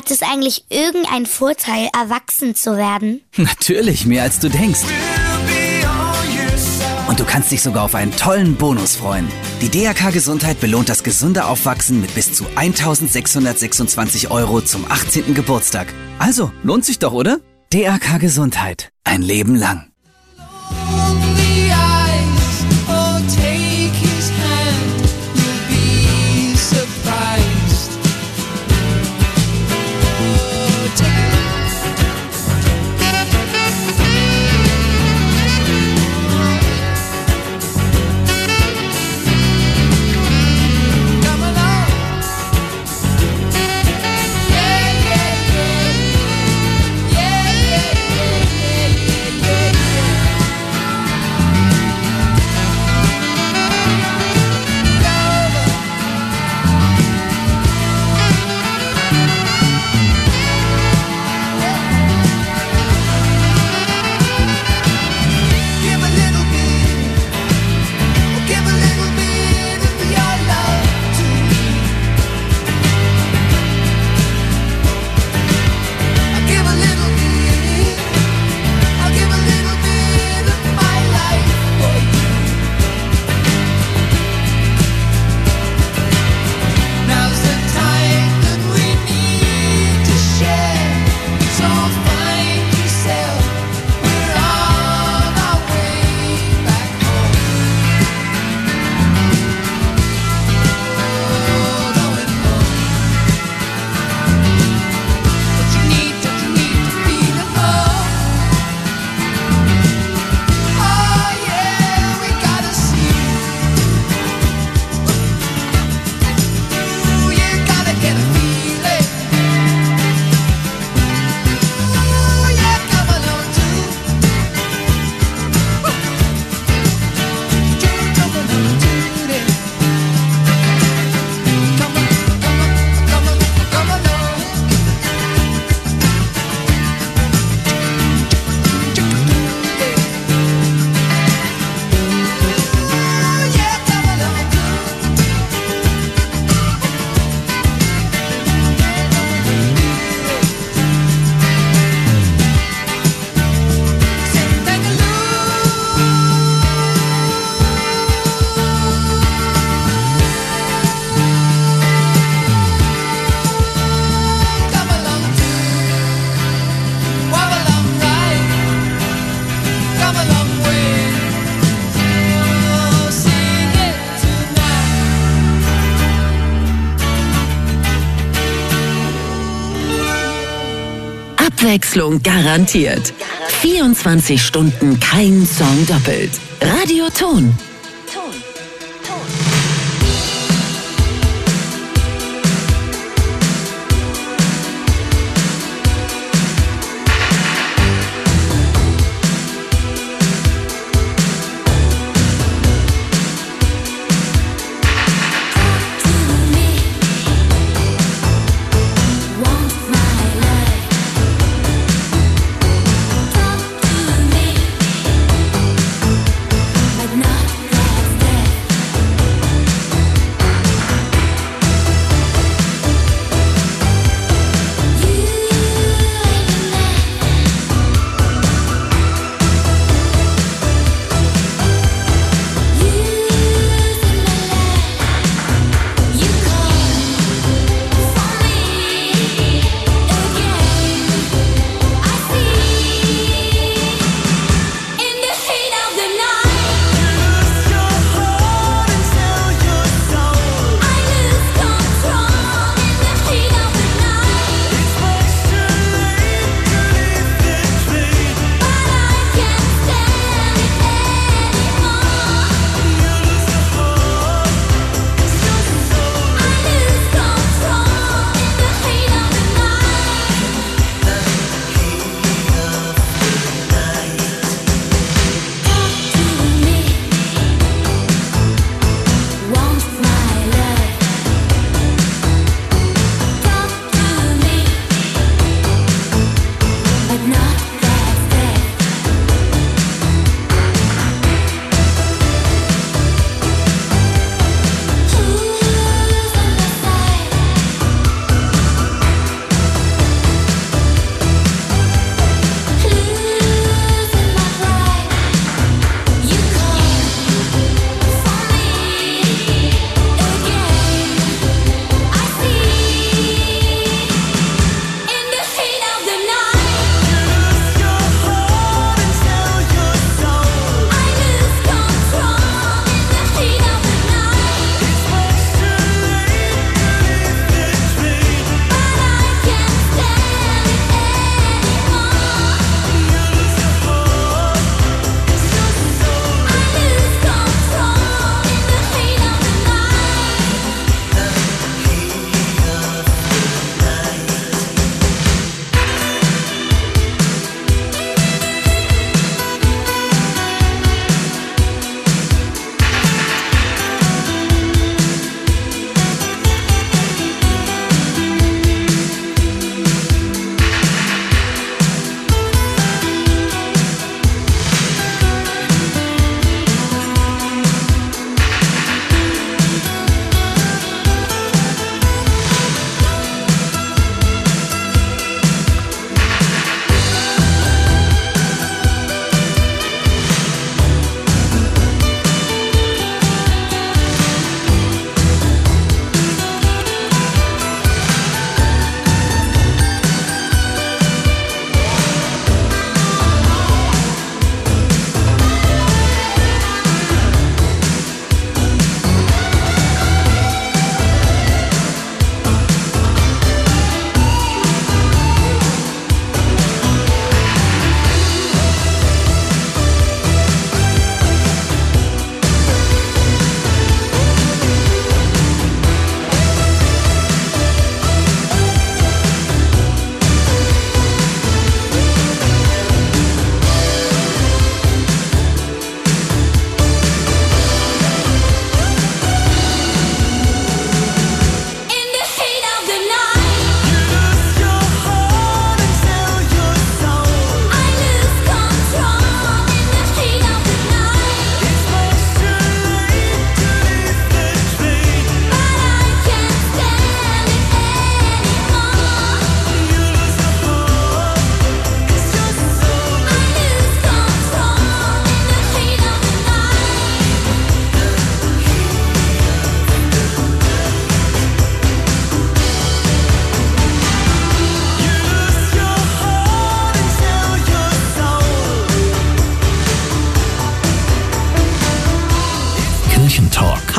Gibt es eigentlich irgendeinen Vorteil, erwachsen zu werden? Natürlich, mehr als du denkst. Und du kannst dich sogar auf einen tollen Bonus freuen. Die DRK Gesundheit belohnt das gesunde Aufwachsen mit bis zu 1.626 € zum 18. Geburtstag. Also, lohnt sich doch, oder? DRK Gesundheit. Ein Leben lang. Abwechslung garantiert. 24 Stunden kein Song doppelt. Radio Ton. Not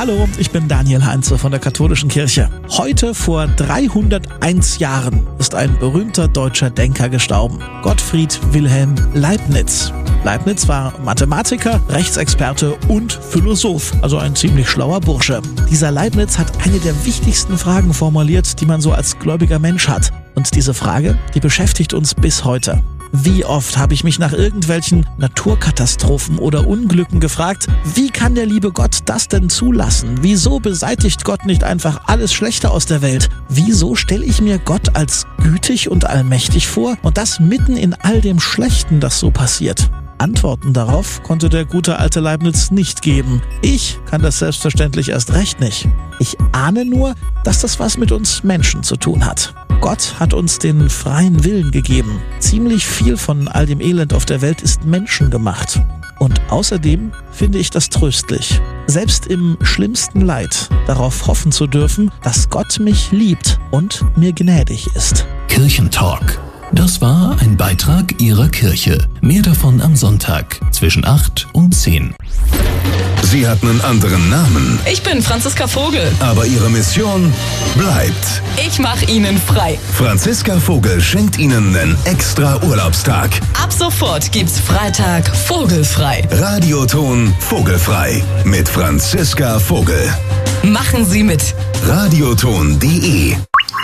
Hallo, ich bin Daniel Heinze von der Katholischen Kirche. Heute vor 301 Jahren ist ein berühmter deutscher Denker gestorben. Gottfried Wilhelm Leibniz. Leibniz war Mathematiker, Rechtsexperte und Philosoph, also ein ziemlich schlauer Bursche. Dieser Leibniz hat eine der wichtigsten Fragen formuliert, die man so als gläubiger Mensch hat. Und diese Frage, die beschäftigt uns bis heute. Wie oft habe ich mich nach irgendwelchen Naturkatastrophen oder Unglücken gefragt, wie kann der liebe Gott das denn zulassen? Wieso beseitigt Gott nicht einfach alles Schlechte aus der Welt? Wieso stelle ich mir Gott als gütig und allmächtig vor und das mitten in all dem Schlechten, das so passiert? Antworten darauf konnte der gute alte Leibniz nicht geben. Ich kann das selbstverständlich erst recht nicht. Ich ahne nur, dass das was mit uns Menschen zu tun hat. Gott hat uns den freien Willen gegeben. Ziemlich viel von all dem Elend auf der Welt ist menschengemacht. Und außerdem finde ich das tröstlich, selbst im schlimmsten Leid darauf hoffen zu dürfen, dass Gott mich liebt und mir gnädig ist. Kirchentalk. Das war ein Beitrag Ihrer Kirche. Mehr davon am Sonntag zwischen 8 und 10. Sie hat einen anderen Namen. Ich bin Franziska Vogel. Aber ihre Mission bleibt. Ich mache Ihnen frei. Franziska Vogel schenkt Ihnen einen extra Urlaubstag. Ab sofort gibt's Freitag vogelfrei. Radioton Vogelfrei mit Franziska Vogel. Machen Sie mit. Radioton.de.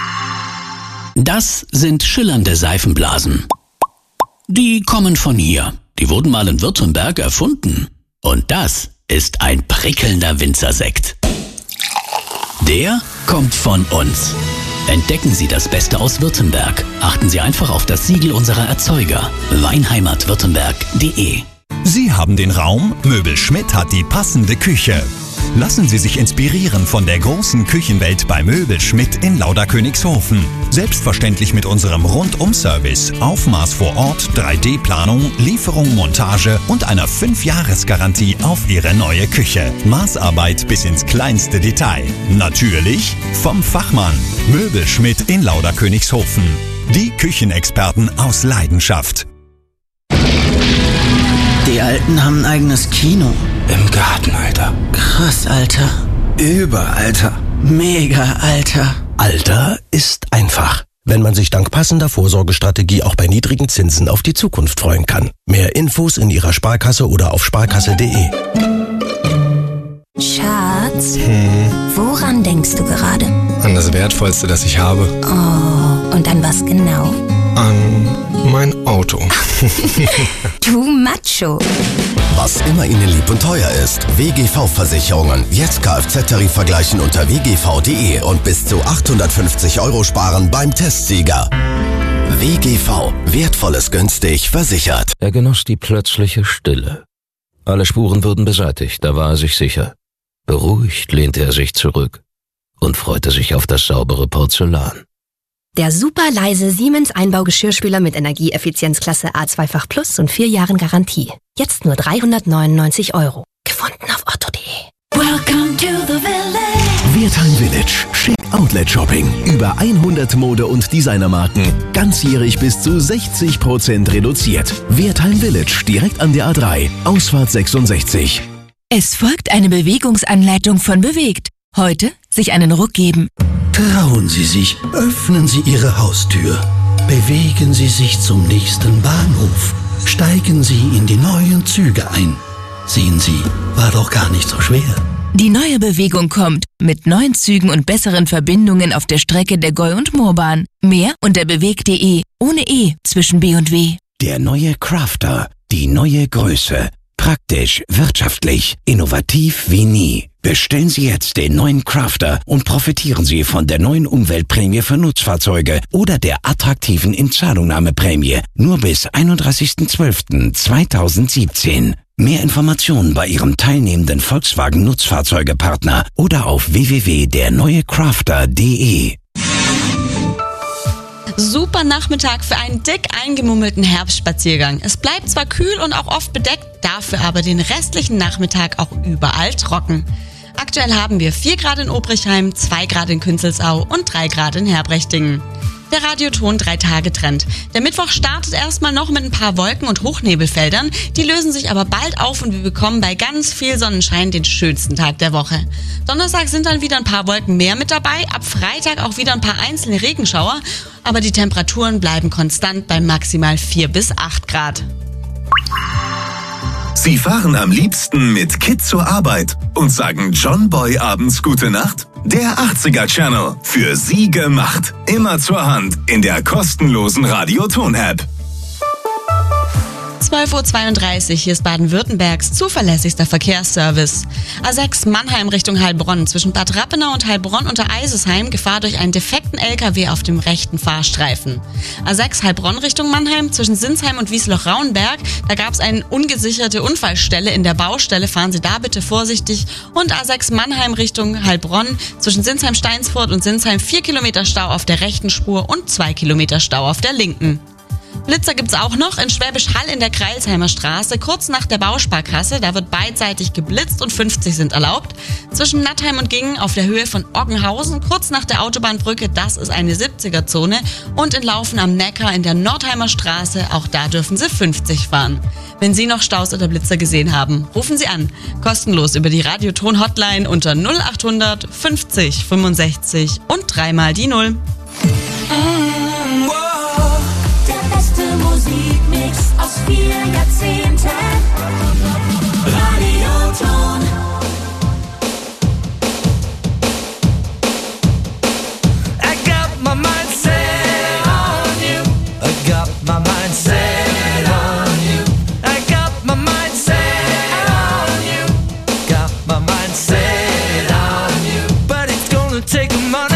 Das sind schillernde Seifenblasen. Die kommen von hier. Die wurden mal in Württemberg erfunden. Und das ist ein prickelnder Winzersekt. Der kommt von uns. Entdecken Sie das Beste aus Württemberg. Achten Sie einfach auf das Siegel unserer Erzeuger. Weinheimatwürttemberg.de. Sie haben den Raum, Möbel Schmidt hat die passende Küche. Lassen Sie sich inspirieren von der großen Küchenwelt bei Möbel Schmidt in Lauderkönigshofen. Selbstverständlich mit unserem Rundum-Service, Aufmaß vor Ort, 3D-Planung, Lieferung, Montage und einer 5-Jahres-Garantie auf Ihre neue Küche. Maßarbeit bis ins kleinste Detail. Natürlich vom Fachmann. Möbel Schmidt in Lauderkönigshofen. Die Küchenexperten aus Leidenschaft. Die Alten haben ein eigenes Kino. Im Garten, Alter. Krass, Alter. Alter. Mega, Alter. Alter ist einfach, wenn man sich dank passender Vorsorgestrategie auch bei niedrigen Zinsen auf die Zukunft freuen kann. Mehr Infos in Ihrer Sparkasse oder auf sparkasse.de. Schatz, woran denkst du gerade? An das Wertvollste, das ich habe. Oh, und an was genau? An mein Auto. Du Macho. Was immer Ihnen lieb und teuer ist. WGV-Versicherungen. Jetzt Kfz-Tarif vergleichen unter wgv.de und bis zu 850 € sparen beim Testsieger. WGV. Wertvolles günstig versichert. Er genoss die plötzliche Stille. Alle Spuren wurden beseitigt, da war er sich sicher. Beruhigt lehnte er sich zurück und freute sich auf das saubere Porzellan. Der super leise Siemens Einbaugeschirrspüler mit Energieeffizienzklasse A2-fach Plus und 4 Jahren Garantie. Jetzt nur 399 €. Gefunden auf otto.de. Welcome to the village. Wertheim Village. Schick Outlet Shopping. Über 100 Mode- und Designermarken. Ganzjährig bis zu 60% reduziert. Wertheim Village. Direkt an der A3. Ausfahrt 66. Es folgt eine Bewegungsanleitung von Bewegt. Heute sich einen Ruck geben. Trauen Sie sich, öffnen Sie Ihre Haustür. Bewegen Sie sich zum nächsten Bahnhof. Steigen Sie in die neuen Züge ein. Sehen Sie, war doch gar nicht so schwer. Die neue Bewegung kommt mit neuen Zügen und besseren Verbindungen auf der Strecke der Gäu- und Moorbahn. Mehr unter bewegt.de, ohne E zwischen B und W. Der neue Crafter, die neue Größe. Praktisch, wirtschaftlich, innovativ wie nie. Bestellen Sie jetzt den neuen Crafter und profitieren Sie von der neuen Umweltprämie für Nutzfahrzeuge oder der attraktiven Inzahlungnahmeprämie nur bis 31.12.2017. Mehr Informationen bei Ihrem teilnehmenden Volkswagen Nutzfahrzeugepartner oder auf www.derneuecrafter.de. Super Nachmittag für einen dick eingemummelten Herbstspaziergang. Es bleibt zwar kühl und auch oft bedeckt, dafür aber den restlichen Nachmittag auch überall trocken. Aktuell haben wir 4 Grad in Obrichheim, 2 Grad in Künzelsau und 3 Grad in Herbrechtingen. Der Radioton 3-Tage-Trend. Der Mittwoch startet erstmal noch mit ein paar Wolken- und Hochnebelfeldern. Die lösen sich aber bald auf und wir bekommen bei ganz viel Sonnenschein den schönsten Tag der Woche. Donnerstag sind dann wieder ein paar Wolken mehr mit dabei. Ab Freitag auch wieder ein paar einzelne Regenschauer. Aber die Temperaturen bleiben konstant bei maximal 4 bis 8 Grad. Sie fahren am liebsten mit Kit zur Arbeit und sagen John Boy abends Gute Nacht? Der 80er Channel, für Sie gemacht. Immer zur Hand in der kostenlosen Radioton-App. 12:32 Uhr, hier ist Baden-Württembergs zuverlässigster Verkehrsservice. A6 Mannheim Richtung Heilbronn, zwischen Bad Rappenau und Heilbronn unter Eisesheim, Gefahr durch einen defekten LKW auf dem rechten Fahrstreifen. A6 Heilbronn Richtung Mannheim, zwischen Sinsheim und Wiesloch-Rauenberg, da gab es eine ungesicherte Unfallstelle in der Baustelle, fahren Sie da bitte vorsichtig. Und A6 Mannheim Richtung Heilbronn, zwischen Sinsheim-Steinsfurt und Sinsheim 4 Kilometer Stau auf der rechten Spur und 2 Kilometer Stau auf der linken. Blitzer gibt's auch noch in Schwäbisch Hall in der Kreilsheimer Straße, kurz nach der Bausparkasse. Da wird beidseitig geblitzt und 50 sind erlaubt. Zwischen Nattheim und Gingen auf der Höhe von Oggenhausen, kurz nach der Autobahnbrücke, das ist eine 70er-Zone. Und in Laufen am Neckar in der Nordheimer Straße, auch da dürfen Sie 50 fahren. Wenn Sie noch Staus oder Blitzer gesehen haben, rufen Sie an. Kostenlos über die Radioton-Hotline unter 0800 50 65 und 3 mal die 0. Musikmix aus 4 Jahrzehnten. Radioton. I got my mind set on you. I got my mind set on you. I got my mind set on you. Got my mind set on you. But it's gonna take money.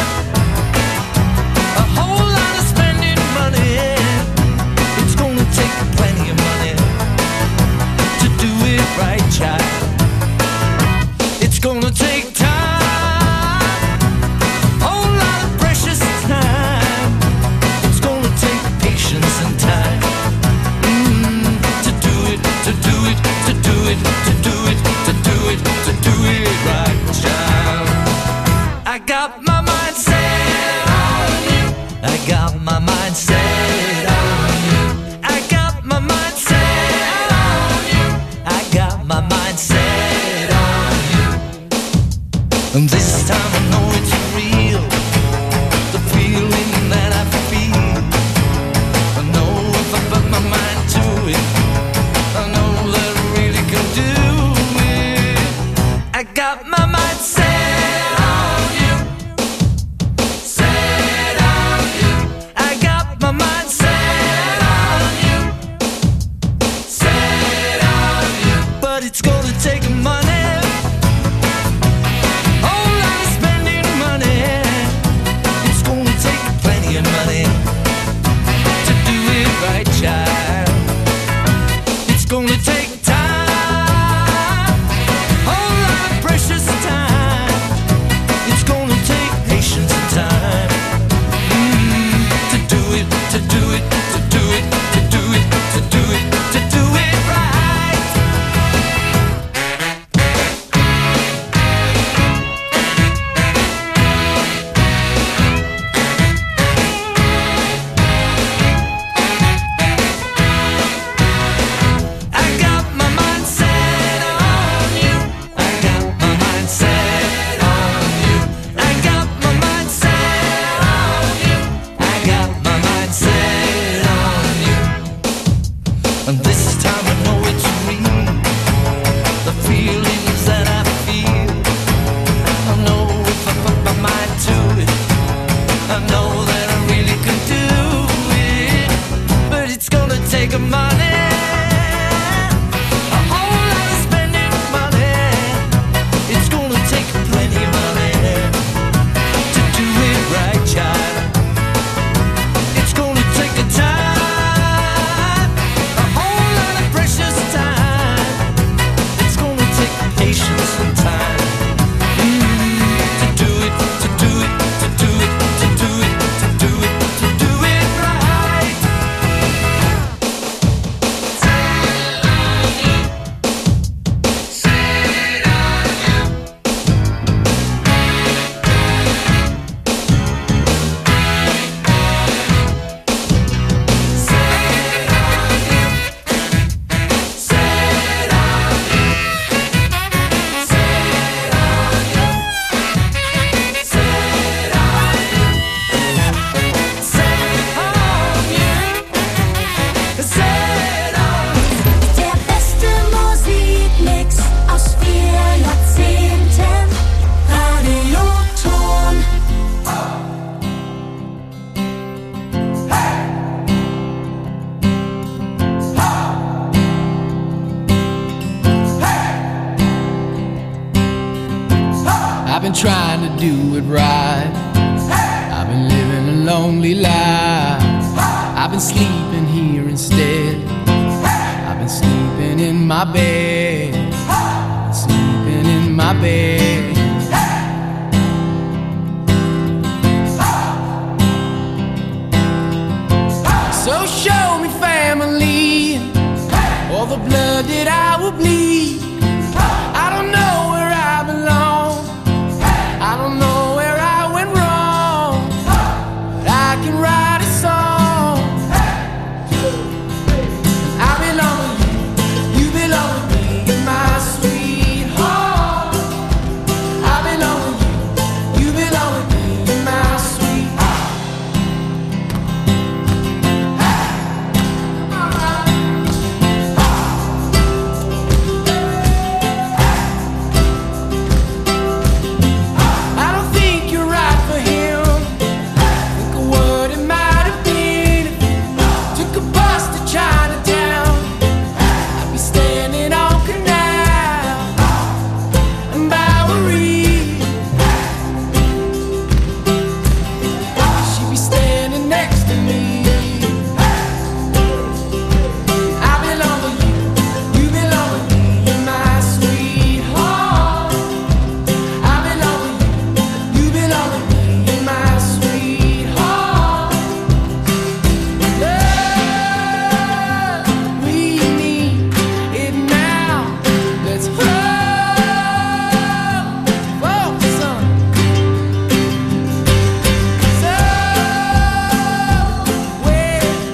It's gonna take time, a whole lot of precious time. It's gonna take patience and time to do it, to do it, to do it, to do it, to do it, to do it right, child. I got my mind set on you. I got my mind set on you. I got my mind set on you. I got my mind set. And this time I know it's real, the feeling that I feel. I know if I put my mind to it, I know that I really can do it. I got my mind set on you, set on you. I got my mind been trying to do it right. I've been living a lonely life. I've been sleeping here instead. I've been sleeping in my bed. I've been sleeping in my bed. So show me family, all the blood that I will bleed.